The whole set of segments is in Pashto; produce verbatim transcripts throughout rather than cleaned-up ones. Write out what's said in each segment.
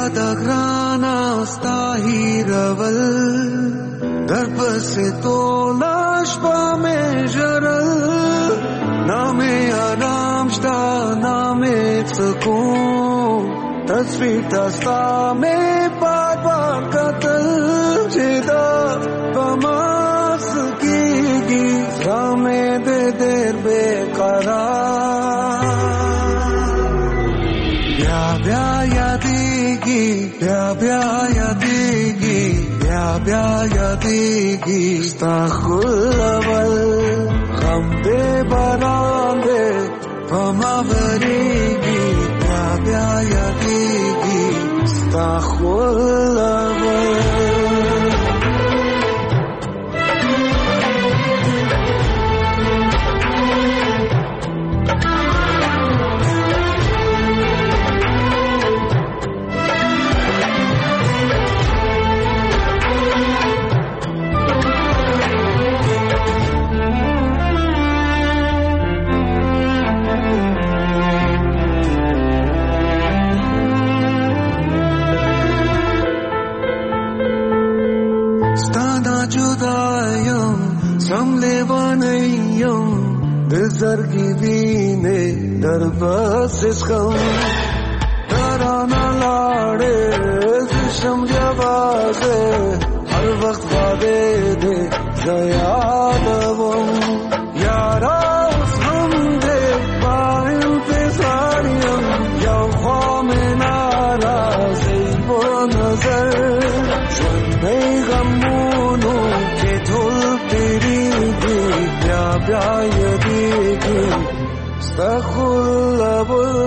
یاد اگرانا ستا هیرول در پس تو لاش با میں جرل نام آرام شتا نام سکون تصویر تستا میں بار بار قتل جدا بماس کی گی رامے دے دیر بے قرار بیا بیا یادیگی بیا بیا یادیگی بیا بیا یادیگی ستا خلول غم دے باران دے پما وریگی بیا بیا یادیگی ستا خلول زرگی وینے در بس غم ترانا لاڑے زشم جوازے ہر وقت وعدے دے زیادوم یارا اس غم دے با انتظاریم یو خوام نارازی و نظر زندے غمونو کے دھل تیری دی بیا بیا یدیگی استغفر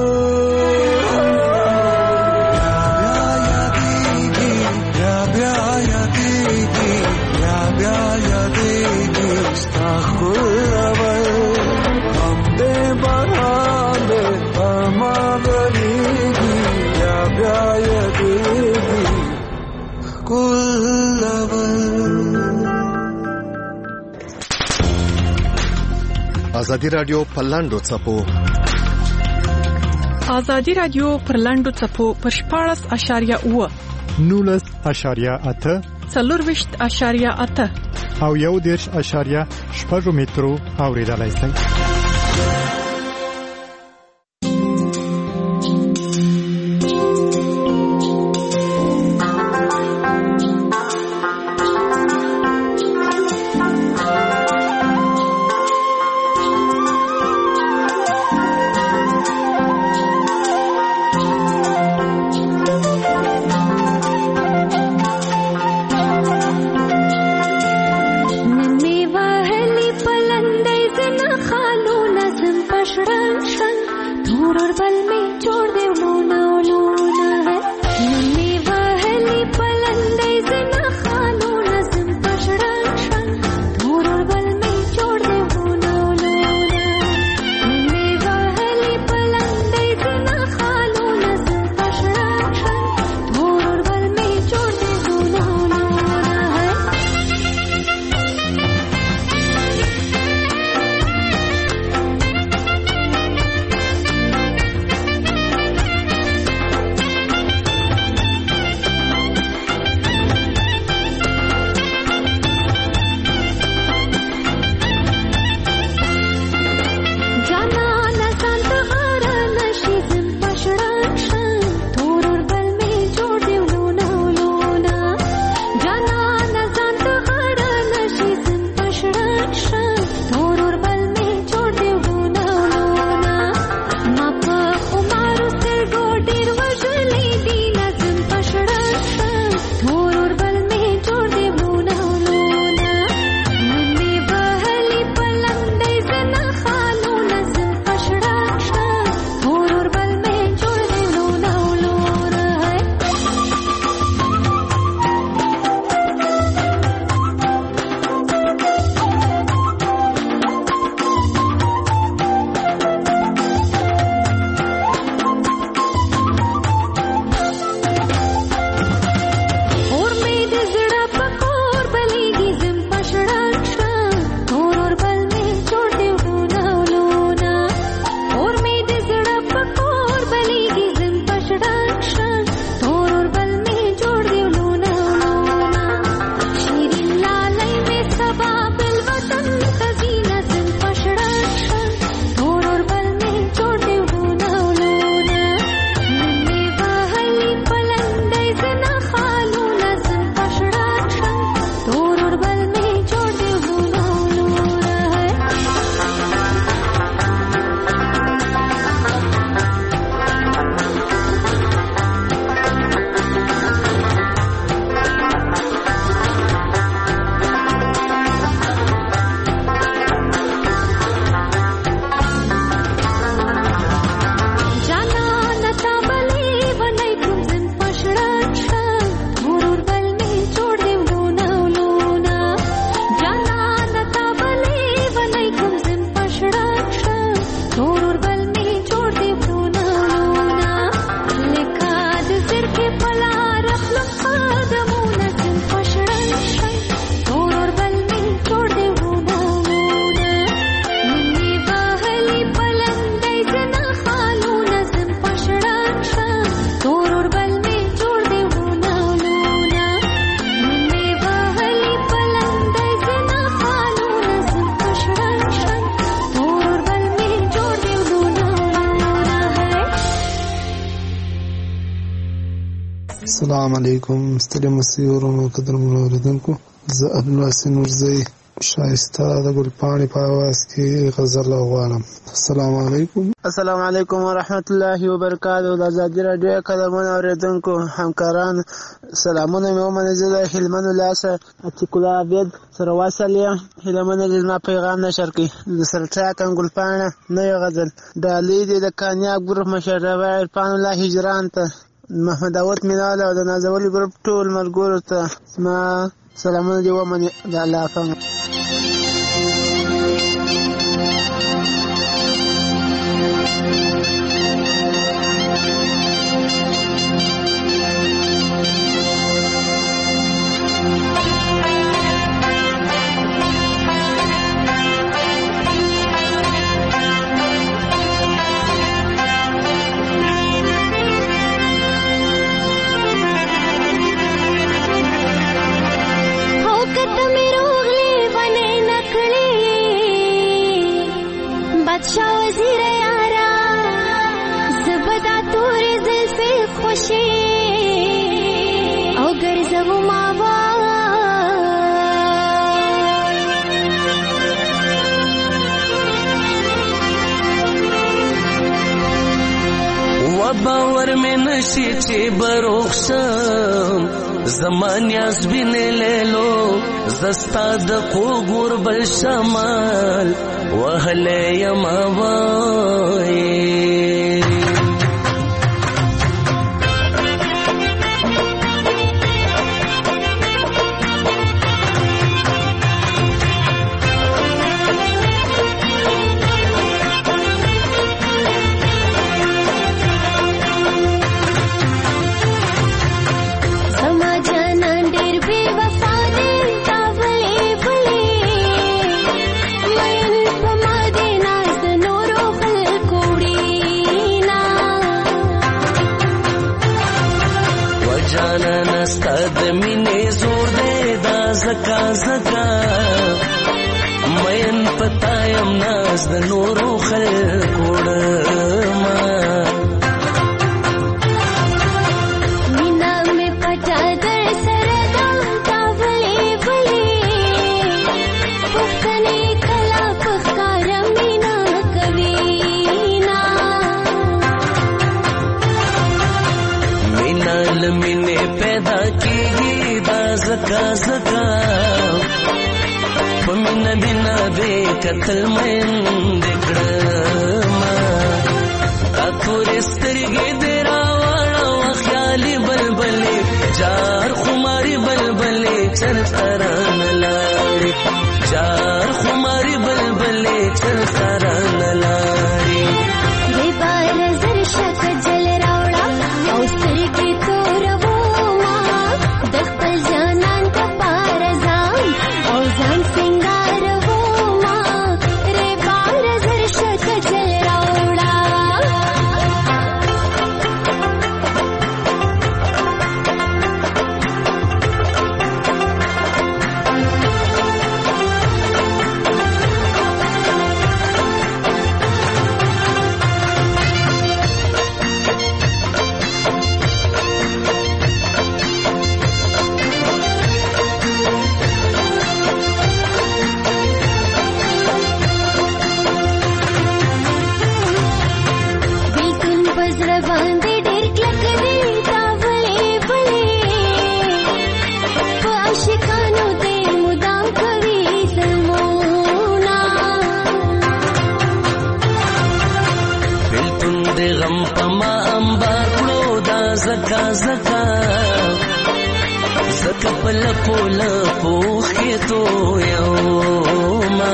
ازادي رادیو پرلاندو چپو ازادي رادیو پرلاندو چپو پر شپاړس اشاریه اوه نولس اشاریه اته څلورویشت اشاریه اته او یو دېرش اشاریه شپږ مترو اوریدلای شئ. खालू नज़म पर السلام علیکم ستړي مسیورونو قدرمنو اوریدونکو، زه عبدالواسع نورزی شایسته د ګلپاڼې په اواز کې غزل غواړم. السلام علیکم. السلام علیکم ورحمت الله وبرکاته. د ازادي راډیو قدرمنو اوریدونکو همکاران سلامونه مې ومنئ. زه د هلمند ولایت عتیق الله عبید سره واصل یم. هیله منه چې زما پیغام نشر کړي. د سرټراک ګلپاڼه نوې غزل ډالۍ دې د کامیاب ګروپ مشر عرفان الله هجران ته، محمد داود مینال او د نازولي ګروپ ټول ملګرو ته زما سلامونه دې ومنئ. د الله حافظ. बादशाह वजीर यारा ज़बदा तोरे ज़ुल्फ़े खुशी औ गर्ज़व मावा وباور में नशी चे बरोखशम زمانیاز بینه لیلو زستا د قوګور بل شمال وهله یما وای زکا زکا مین پتایم ناز د نورو خلقوڑما مینا میں پٹا در سردام تاولی ولی پختنی کلا پخکار مینا کوینا مینا لمنے پیدا کی دا زکا زکا پمنا بنا بے قتل مین دکڑما تا تورسترگی دیرا وانا وخیالی بلبلی جار خماری بلبلی چل تران لاری جار خماری بلبلی چل تران لاری بے بار زر شک جل راوڑا او سترگی تو ربوما دخل جانان کا پارزان او زان سنگار ووما رے بار زر شک جل راوڑا زکا زکا زکا پلپو لپو خیتو یوما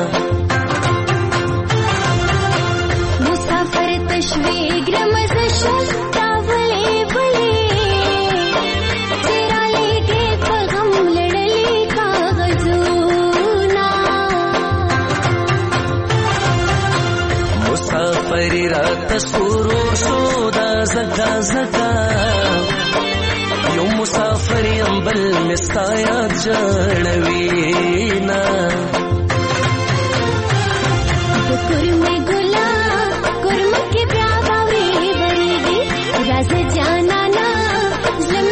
مسافر تشویق رمزشن تاولی بلی تیرا لے گے پغم لڑلی کاغذونا مسافری رات سورو سودا زکا زکا یو مسافر یم بل مستایا جړوینا کرمه ګلا کرمه کې بیا باوري ورېږي راز جانانا زم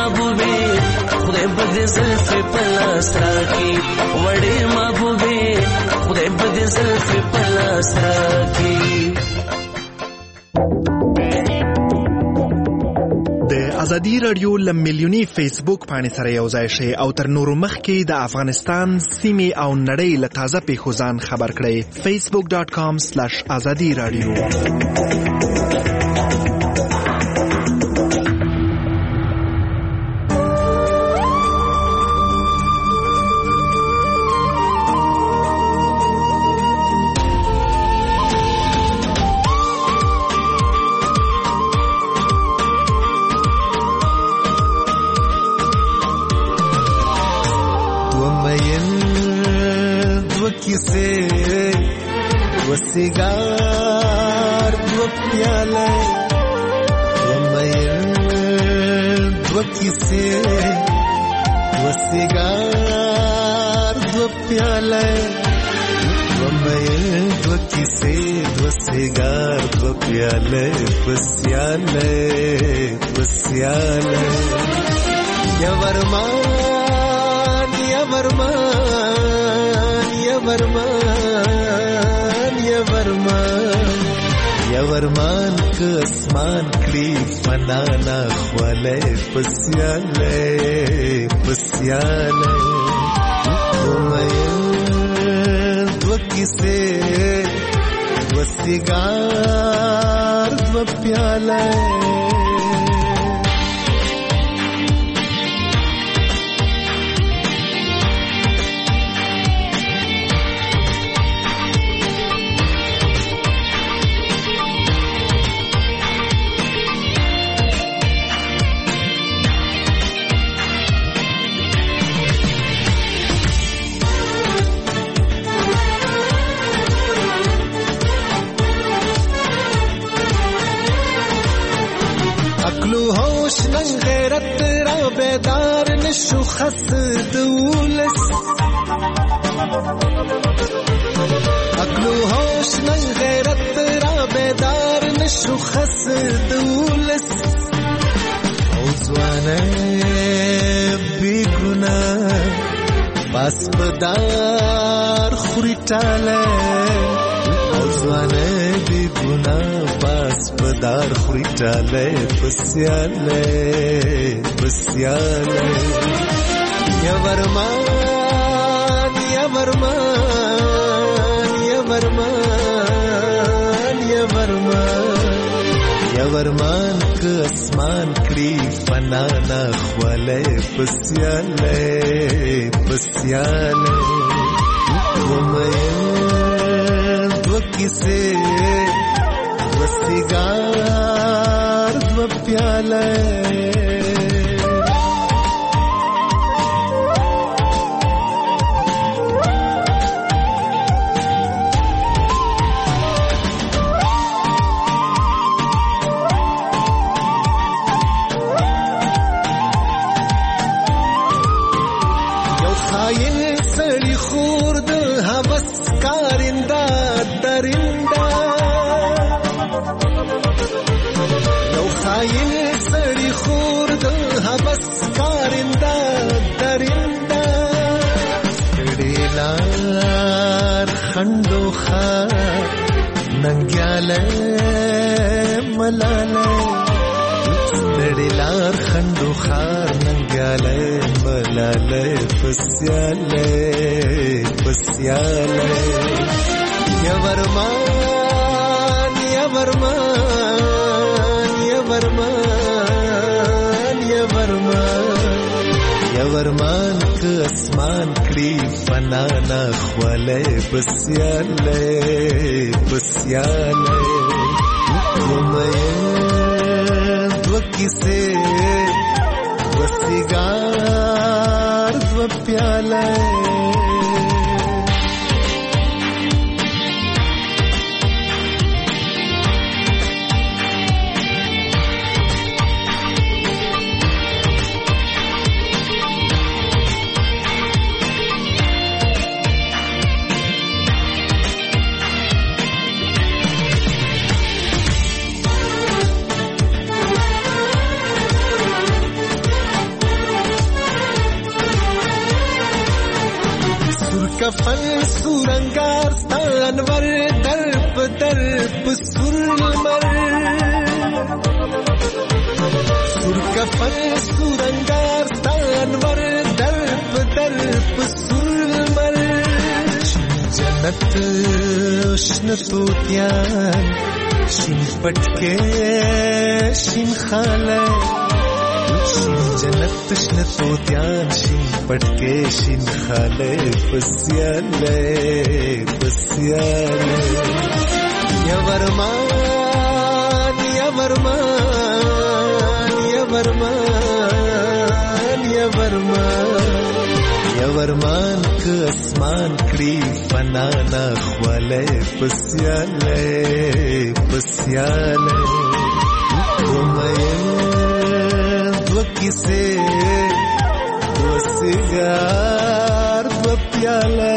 محبوبې خدای به دې زلفې په لاس راکړي وړې محبوبې خدای به دې زلفې په لاس راکړي. د ازادي رادیو له میلیوني فیسبوک پاڼې سره یو ځای شئ او تر نورو مخکې د افغانستان سیمې او نړۍ له تازه پیښو ځان خبر کړئ. فیسبوک ډاټ کام سلیش ازادي رادیو. سیگار دو پیاله و مین دو کیسه و سیگار دو پیاله و مین دو کیسه دو سیگار دو پیاله بسیاله بسیاله یا ورمان یا ورمان یا ورمان یا ورمان یا ورمان که اسمان کړي فنا نه خواله پسیاله پسیاله ومین دو کیسه دو سیگار دو پیاله بیدار نشو خس دولس عقلو هوش نن غیرت را بیدار نشو خس دولس او زوانه بی گناه باس بدار خوری تاله او زوانه بی گناه باس بدار خوری تاله پسیاله پسیاله یا ورمان یا ورمان یا ورمان یا ورمان یا ورمان که اسمان کړي فنا نه خواله پسیاله پسیاله ومین دو کیسه دو سیگار دو پیاله خندو خار ننگیاله ملاله ستړیلار خندو خار ننگیاله ملاله پسیاله پسیاله یا ورمان یا ورمان یا ورمان یا ورمان یا ورمان که اسمان کړي فنا نه خواله پسیاله پسیاله ومین دو کیسه دو سیگار دو پیاله کفن سورنگار ستا انور در په در په سور لمر سور کفن سورنگار ستا انور در په در په سور لمر جنت شنه توتیان شین پټکې شین خاله شین جنت شنه توتیان شین پټکې شین خاله پسیاله پسیاله یا ورمان یا ورمان یا ورمان یا ورمان یا ورمان که اسمان کړي فنا نه خواله پسیاله پسیاله دو کیسے دو سیگار دو پیاله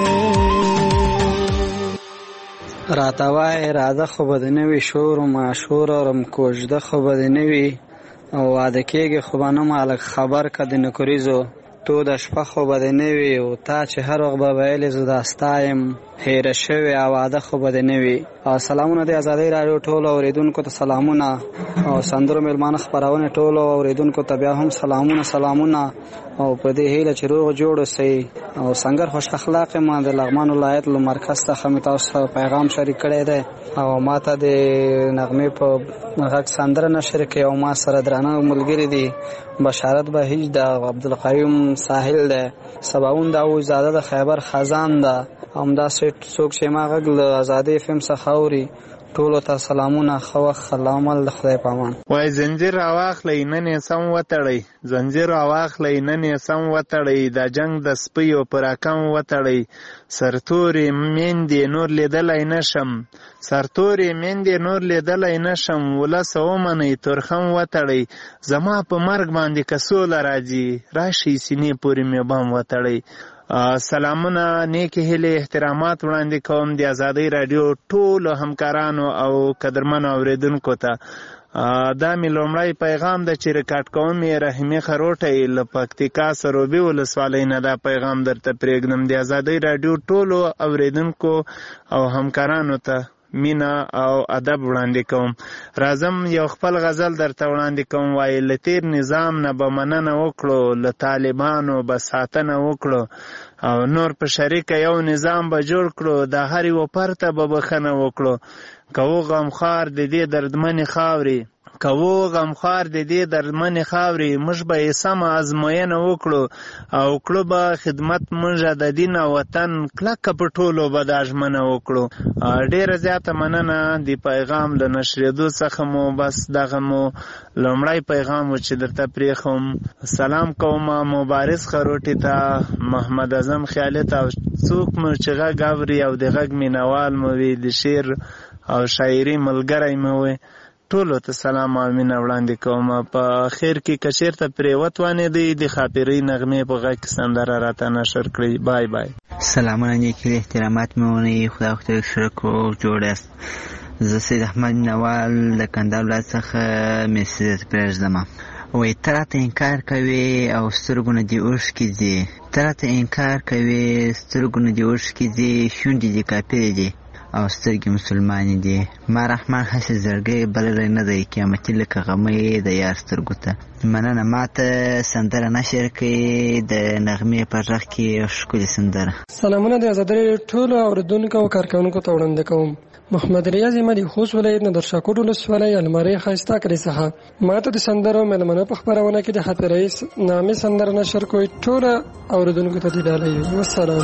راتوای راځه خو به د نوي شور معشور رم کوژده خو به د نوي او واده کېږي خو به نه مالک خبر که د نکریزو تو د شپه خو به د نوي او تا چې هر وخت به ویلې زه دا ستا یم هیره شوې او واده خو به د نوي سلامونه د ازادۍ راډیو ټولو اورېدونکو ته سلامونه او سندرو میلمانه خپرونې ټولو اورېدونکو ته بیا هم سلامونه سلامونه او په دې هیله چې روغ جوړ اوسئ او سنگر خوش اخلاق ما د لغمان ولایت له مرکز څخه مې تاسو سره پیغام شریک کړی دی او ما ته د نغمې په غږ سندره نشر کوي او ما سره درانه ملګري دي بشارت بهیج د عبدالقیوم ساحل دی سباون د او زاده د خیبر خزان ده همداسې څوک چې ما غږ له ازادۍ فلم څخه اوري ټولو ته سلامونه ښه وخت الله عمل د خدای په امان وای زنجیر راواخلئ نن یې سم وتړئ زنجیر راواخلئ نن یې سم وتړئ دا جنګ د سپیو په راکم وتړئ سرتورې میندې نور لیدلی نشم سرتورې میندې نور لیدلی نشم ولس ومنئ تورخم وتړئ زما په مرګ باندې که سوله راځي راشئ سینې پورې مې بم وتړئ سلامونه نیکې هیلې احترامات وړاندې کوم د ازادۍ راډیو ټولو همکارانو او قدرمنو اورېدونکو ته دا مې لومړی پیغام ده چې ریکارډ کوم یې رحیمې خروټی له پکتیکا سروبي ولسوالۍ نه دا پیغام درته پرېږدم د ازادۍ راډیو ټولو اورېدونکو او همکارانو ته مینا او ادب وړاندې کوم راځم یو خپل غزل درته وړاندې کوم وایي له تیر نظام نه به مننه وکړو له طالبانو به ساتنه وکړو او نور په شریکه یو نظام به جوړ کړو د هر یوه پرته به بخښنه وکړو که و غمخوار د دې دردمنې خاورې که و غمخوار د دې دردمنې خاورې موږ به یې سمه ازموینه وکړو او کړو به خدمت موږ د دین او وطن کلکه په ټولو به دا ژمنه وکړو ډېره زیاته مننه د پیغام له نشرېدو څخه مو بس دغه مو لومړی پیغام و چې درته پرېښوم سلام کوم مبارز خروټي ته محمد اعظم خیالي ته او څوک مو چې غږ اوري او د غږ مینوال مو وي د شعر او شاعري ملګری مو وي ټولو ته سلام او مینه وړاندې کوم په خیر کې که چېرته پرېوت وانېدئ د خاطرۍ نغمې په غږ کې سندره راته نشر کړئ بای بای سلامونه نیکې احترامات مې ونیي خدای وختې شرک جوړ یاست زه سید احمد نوال د کندهار ولایت څخه میسج پرېږدم وایي ته راته انکار کوې او سترګو نه دې اوښکې ځي ته راته انکار کوې سترګو نه دې اوښکې ځي شونډې دې کافرې دي او سترګې مسلمانې دي ما رحمان هسې زړګی بللی نه دی قیامتي لکه غمی د یار سترګو ته مننه ماته سندره نشر کوي د نغمې په غږ کې ښکلې سندره سلامونه د ازادۍ ټولو اورېدونکو او کارکوونکو ته وړاندې کوم محمد ریاض احمدي خوست ولایت نه در شاکوټ ولسوالۍ المارۍ ښایسته کلي څخه ماته د سندرو میلمنو په خپرونه کې د حافظ نامې سندره نشر کوي ټولو اورېدونکو ته دې ډالۍ والسلام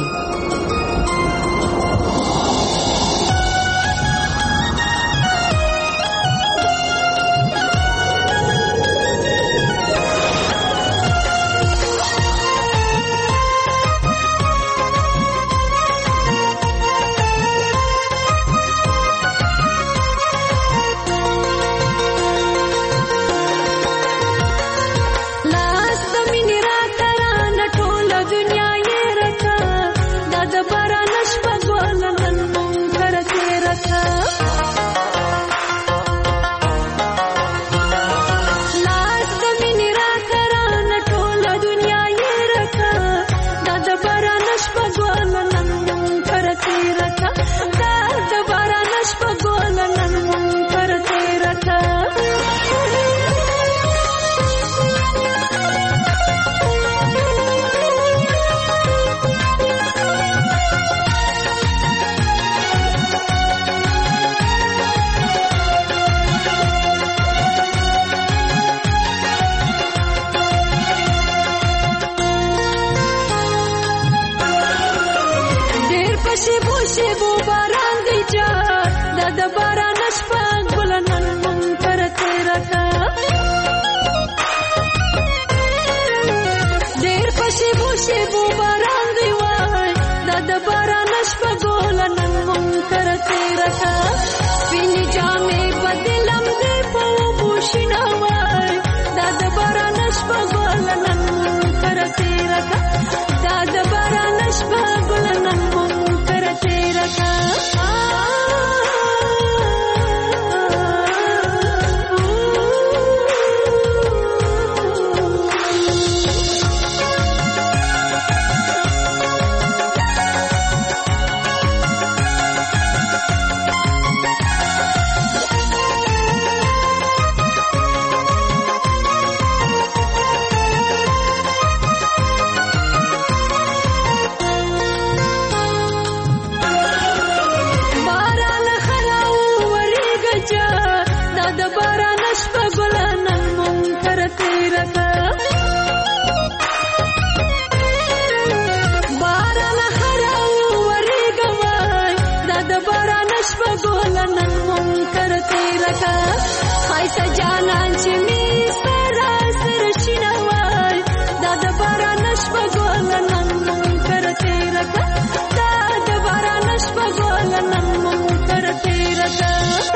لاس د مینې را ترانه ټوله دنیا یې رکه دا د شیبو باران دی وای دا د باران شپه ګوله نن مونږ کره تېره کا سپینې جامې بدلم دی په اوبو شینه وای دا د باران شپه ګوله نن مونږ کره تېره کا دا د باران شپه ګوله نن مونږ کره تېره کا سجانان چې می سره سره شینه وای دا د باران شپه ګوله نن مونږ کره تېره کا دا د باران شپه ګوله نن مونږ کره تېره کا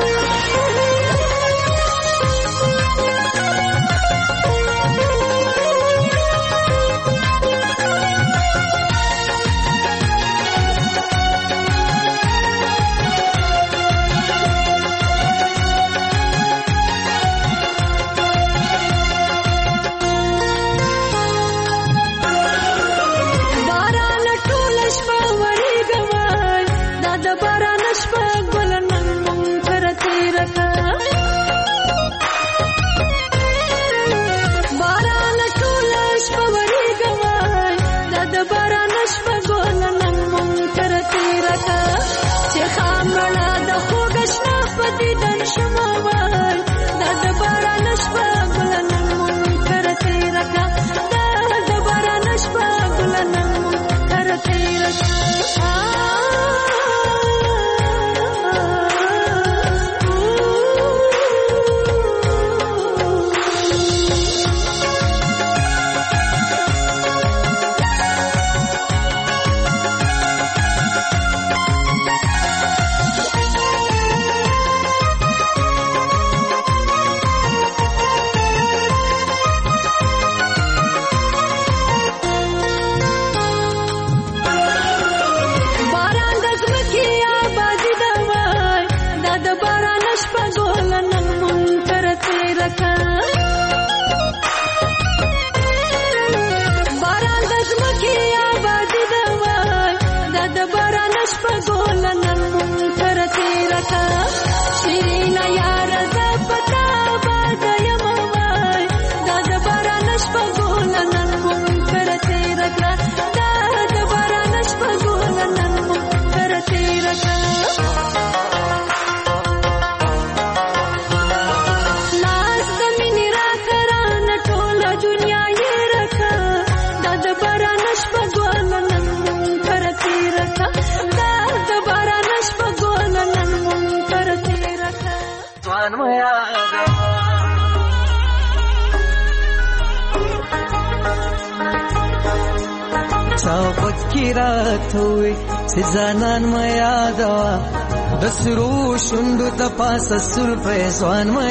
راتوي سزانان ما یادوا د سرو شوندو ته پاسه سر پېسوان ما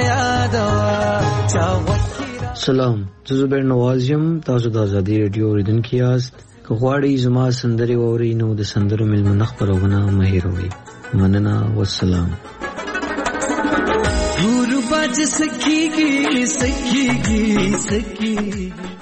یادوا چا سلام زه زبیر نواز یم تاسو د ازادي رادیو اوریدونکي یاست که غواړئ زما سندرې واورئ نو د سندرو میلمنه خپرونه مه هېروئ مننه والسلام ټول باج سکیږي سکیږي سکیږي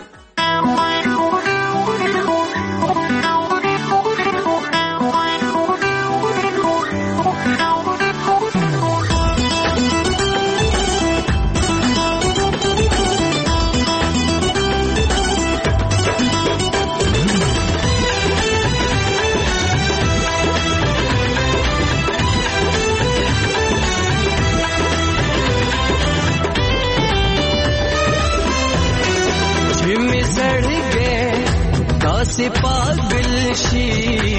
से पागल शी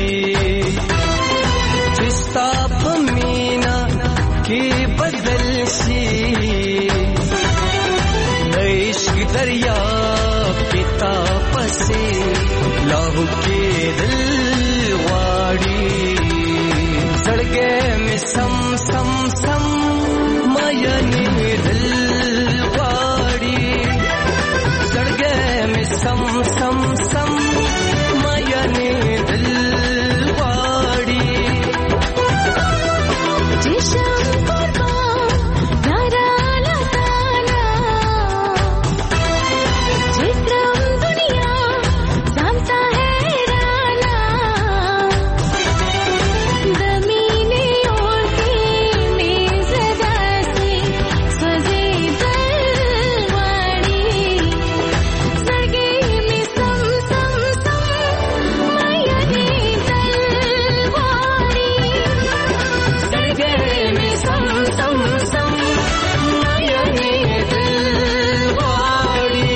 जिस्ता पमीना के बदल शी इश्क दरिया पिता पसे ला بهو کېدل غواړي زړګی مې سم سم سم مینېدل غواړي زړګی مې سم سم سم مینېدل غواړي چشم قربان یارا لتانا چترم دنیا سامتا حیرانا دمینی اور کی میز داسی سوزی دلواری زرگی می سم سم سم مینی دلواری زرگی می سم سم سم مینی دلواری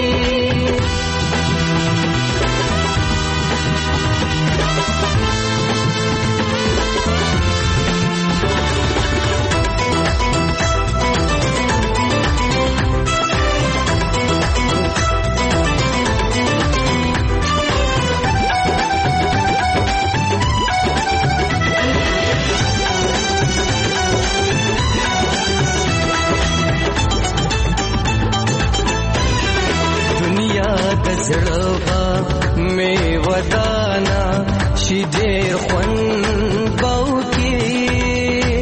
دنیا د زړه به مې ودانا شي ډېر خوند به وکړي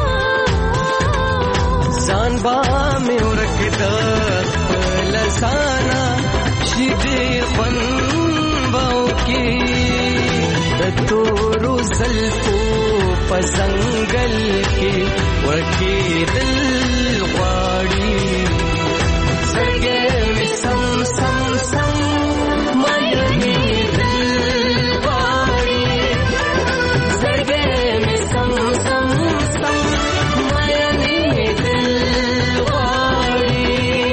ځان به مې ورک د خپل ځانه شي ډېر خوند به وکړي د تورو زلفو په ځنګل کې ورکېدل غواړي زړګی مې سم سم سم مینېدل غواړي زړګی مې سم سم سم مینېدل غواړي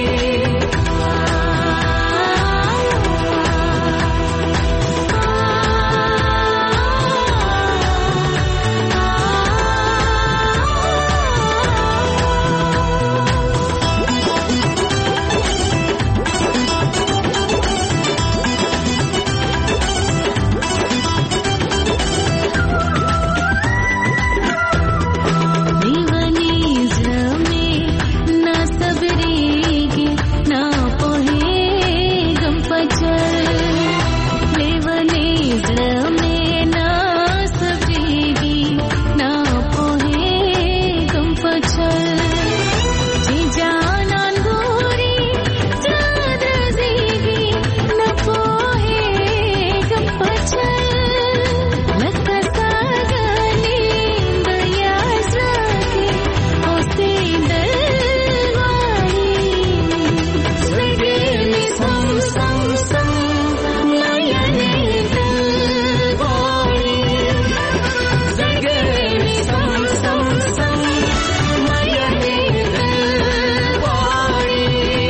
دیوانی زړه مې نا صبرېږي نا پوهېږم په چل لیونی زړه مې نا صبرېږي نا پوهېږم په چل چې جانان ګوري زړه درزېږي نه پوهېږم په چل لکه ساګانې د یار زړه کې اوسېدل غواړي زړګی مې سم سم سم مینېدل غواړي زړګی مې سم سم سم مینېدل غواړي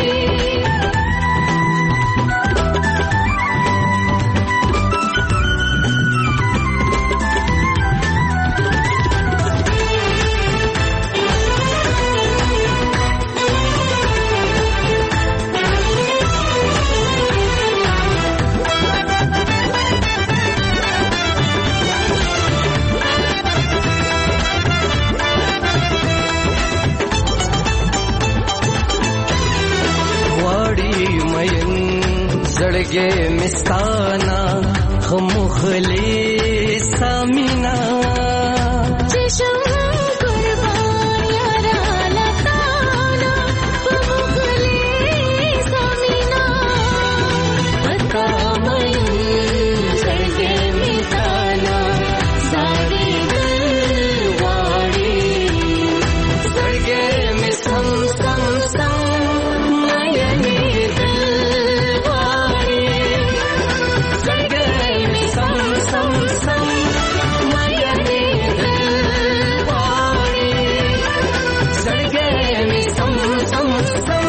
غواړي مین زړګی مې ستانا خمخلې سامینا چشم قربان یارا لتانا پمخلی سامینا پتا مین زړګی مې ستانا ساری دل غواړي زړګی مې سم سم سم مینېدل غواړي زړګی مې سم سم سم مینېدل غواړي زړګی مې سم سم سم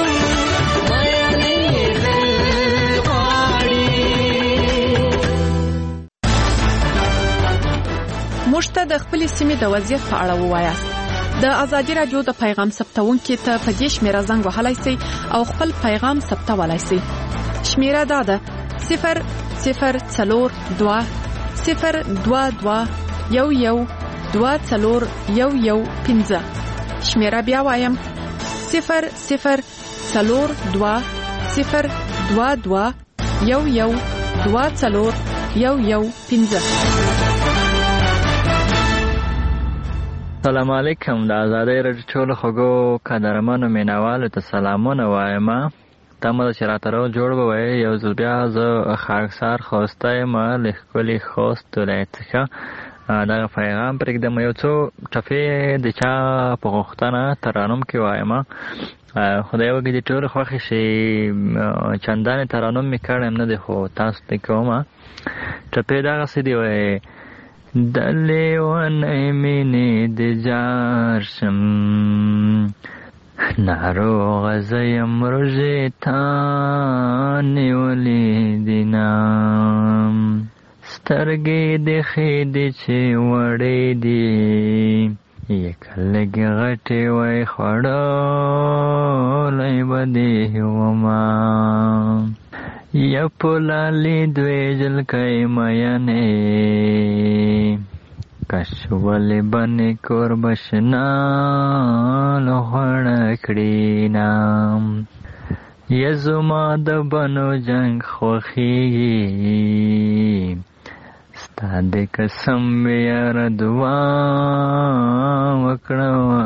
مینېدل غواړي موږ ته د خپلې سیمې د وضعیت په اړه ووایاست. د ازادي رادیو د پیغام ثبتونکو ته په دې شمیره زنګ وهلای شئ او خپل پیغام ثبتولای شئ. شمیره دا ده صفر صفر څلور دوه صفر دوه دوه یو یو دوه څلور یو یو پنځه. شمیره بیا وایم صفر صفر څلور دوه صفر دوه دوه یو یو دوه څلور یو یو پنځه. سلام علیکم. د آزادۍ رادیو ټولو خوږو قدرمنو مینوالو ته سلامونه وایم. تمه ده چې راته رو جوړ به وایي. یو ځل بیا زه خاکسار خوسته یم له ښکلي خوست ولایت څخه دغه پیغام پرېږدم. یو څو ټپې د چا په غوښتنه ترانم کې وایم. خدای وکړي د ټولو خوښې شي. چندانې ترانم مې کړی نه دی خو تاسو ته کوم. ټپې دغسې دي وایي د لیونۍ مینې د جار شم ناروغه زه یم روژې تا نیولې دینم سترګې دې ښې دي چې وړې دي یکه لږې غټې وای خوړلی به دې ومه یا پلالې دوې جلکۍ مینې کش ولې بنې کور بشنال خوړه کړینم یا زما د بنو جنګ خوښیږي ستا د قسم یاره دعا وکړه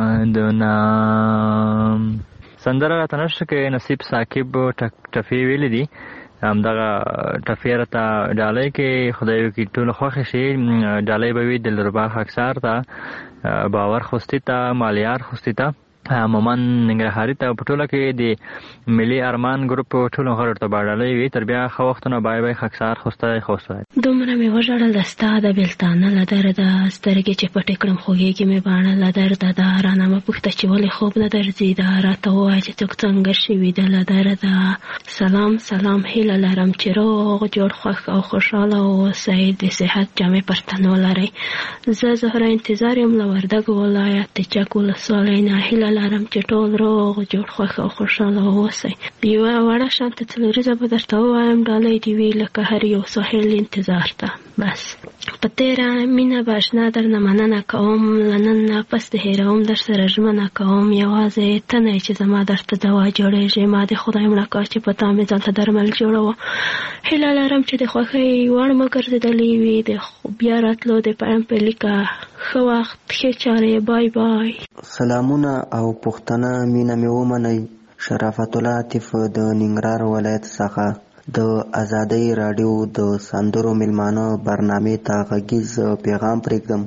ودونه. سندره راته نشته کې نصیب ثاقب ټفې ویلې دي. همدغه ټفې راته ډالۍ کې خدای وکړي ټولو خوښې شي. ډالۍ به وي دلربا خاکسار ته، باور خوستي ته، مالیار خوستي ته، مومن ننګرهاري ته، په ټوله کې د ملي ارمان ګروپ ټولو غړو ته به ډالۍ وي. تر بیا ښه وختونه. بای بای خاکسار خوستی خوستی. دومره مې وژړل د ستا د بېلتانه له درده سترګې چې پټې کړم خوږېږي مې باڼه له درده ده رانه مه پوښته چې ولې خوب نه درځي ده راته ووایه چې څوک څنګه شوي ده له درده. سلام سلام هیله لرم چې روغ جوړ خوښ او خوشحاله واوسئ د صحت جامې پر تن ولرئ. زه زهره انتظار یم له وردګو ولایت د چک ولسوالۍ نه. هیله لرم چې ټول روغ جوړ خوښ او خوشحاله واوسئ. یوه وړه شانته څلوریزه به درته ووایم ډالۍ دې وي لکه هر یو ساحل انتظار ته. بس په تېره مینه به اشنا درنه مننه کوم له نن نه پس د هېروم در سره ژمنه کوم. یوازې ته نه یې چې زما درته دوا جوړېږي. ما د خدای مړه کا چې په تا مې ځان ته درمل جوړوه. هیله لرم چې د خوښۍ وړ مه ګرځېدلې وي. د بیا راتلو د پایم په لیکه ښه وخت ښې چارې. بای بای. سلامونه او پوښتنه مینه مې ومنئ. شرافت الله عاطف د ننګرهار ولایت څخه د آزادۍ راډیو د سندرو میلمانه برنامې ته غږیز پیغام پرېږدم.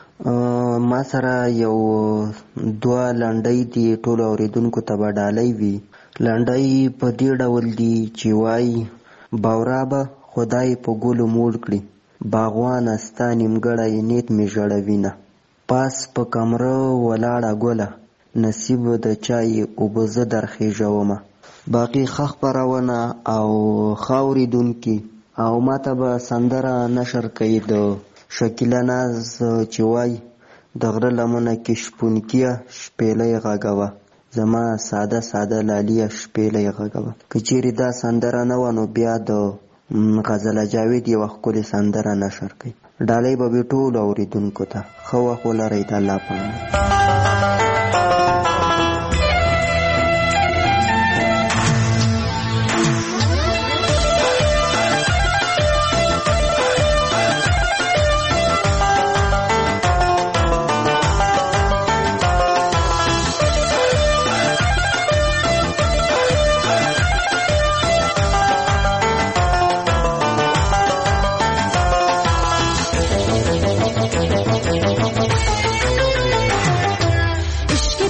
ما سره یو دوه لنډۍ دي ټولو اورېدونکو ته به ډالۍ وي. لنډۍ په دې ډول دي چې وایي باورا به خدای په ګلو موړ کړي باغوانه ستا نیمګړی نیت مې ژړوینه پاس په کمره ولاړه ګله نصیب د چای اوبه زه درخېژومه. باقي ښه خپرونه او ښه اورېدونکي او ماته به سندره نشر کوي د شکیله ناز چې وایي د غره لمنه کې شپونکیه شپېلۍ غږوه زما ساده ساده لالیه شپېلۍ غږوه. که چیرې دا سندره نه وه نو بیا د غزله جاوید یوه ښکلې سندره نشر کوي. ډالۍ به وي ټولو اورېدونکو ته. ښه وخت ولرئ. د الله په امان. इश्क़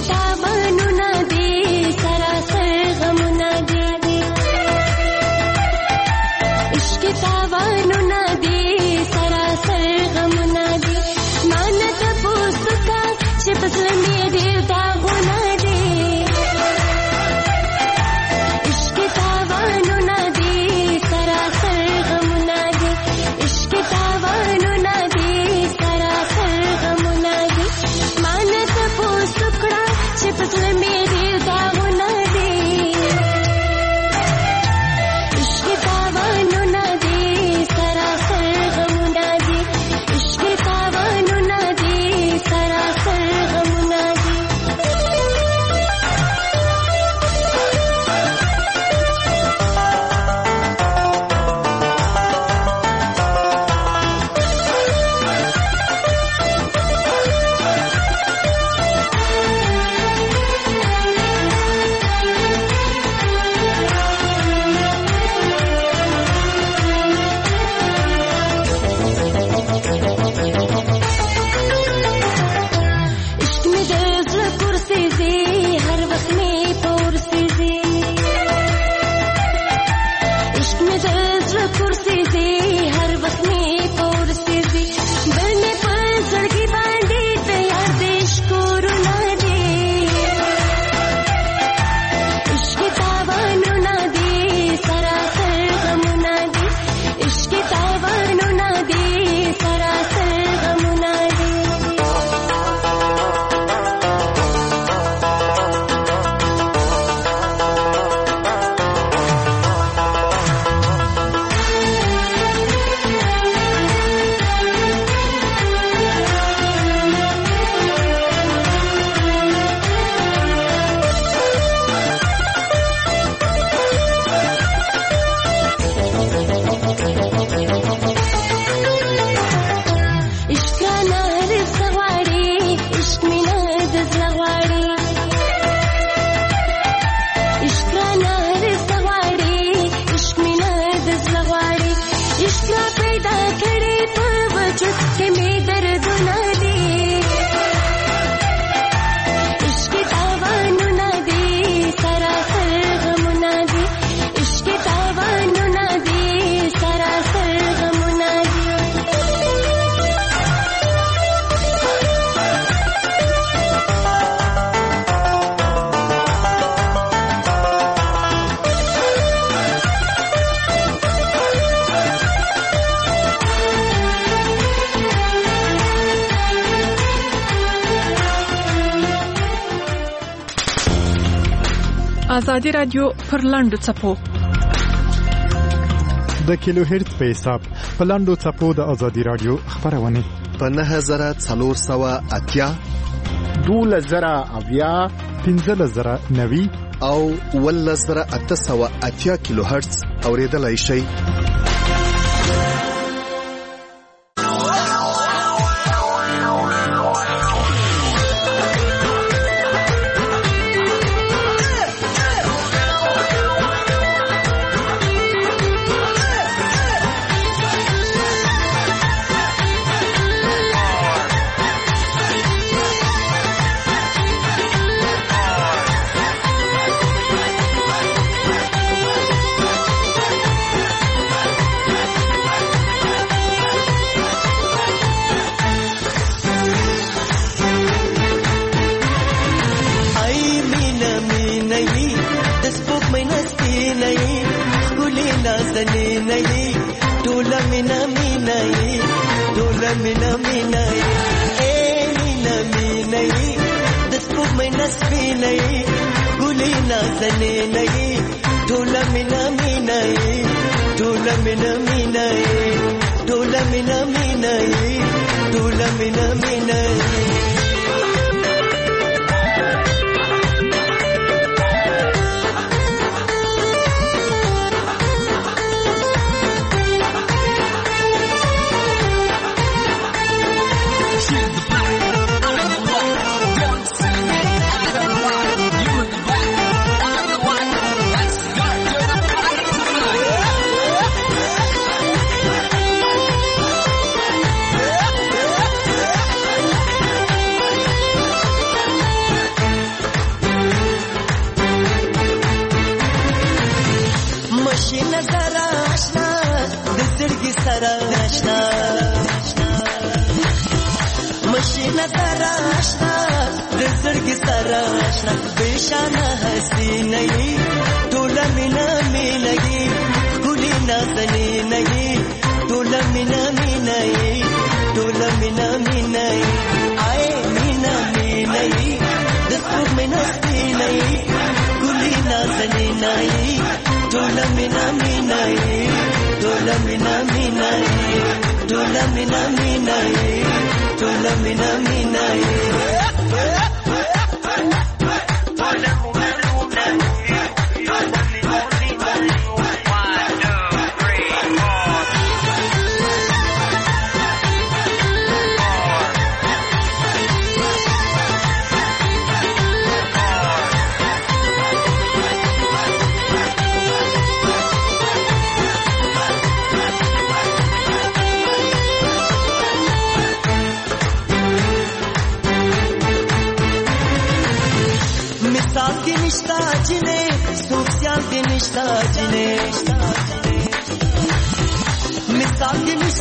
زړه کرسي دي هر وخت می پورسي دي بل می په زړګي باندې تیار دي شکرونه دي عشق تاوانونه دي سراسر غمونه دي عشق تاوانونه دي سراسر غمونه دي ازادي رادیو پر لاندو څپو د کیلو هرتز په حساب په لاندو څپو د ازادي رادیو خبرونه په نهه زره څلور سوه اتیا دولس زره اویا پنځلس زره نوي او اوولس زره اته سوه اتیا کیلو هرتز اوریدلای شئ.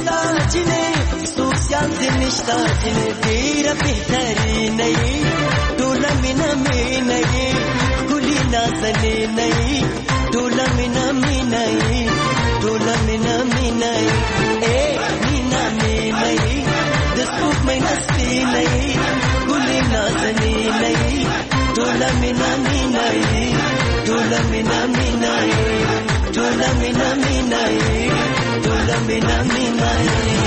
نشتا جنې سوسیال دې نشتا جنې ډېره بهترینه یې ټوله مینه مینه یې ښکلي نازنینه یې ټوله مینه مینه یې ټوله مینه مینه یې ای مینه مینه یې د سپوږمۍ نه سپینه یې ښکلي نازنینه یې ټوله مینه مینه یې ټوله مینه مینه یې ټوله مینه مینه یې ټوله مینه مینه یې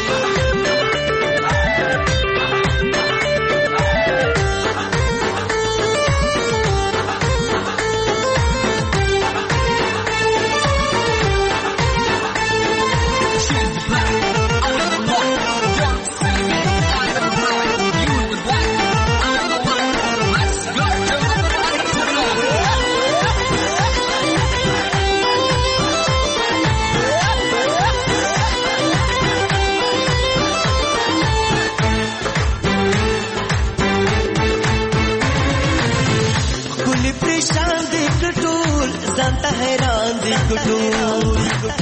ځانته حیران دی ګټول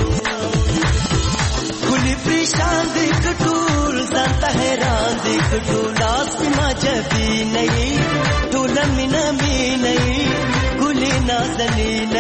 ګلې پریشان دی ګټول ځانته حیران دی ګټول آسما جبی نه ټوله مینه مینه ګلې نازنینه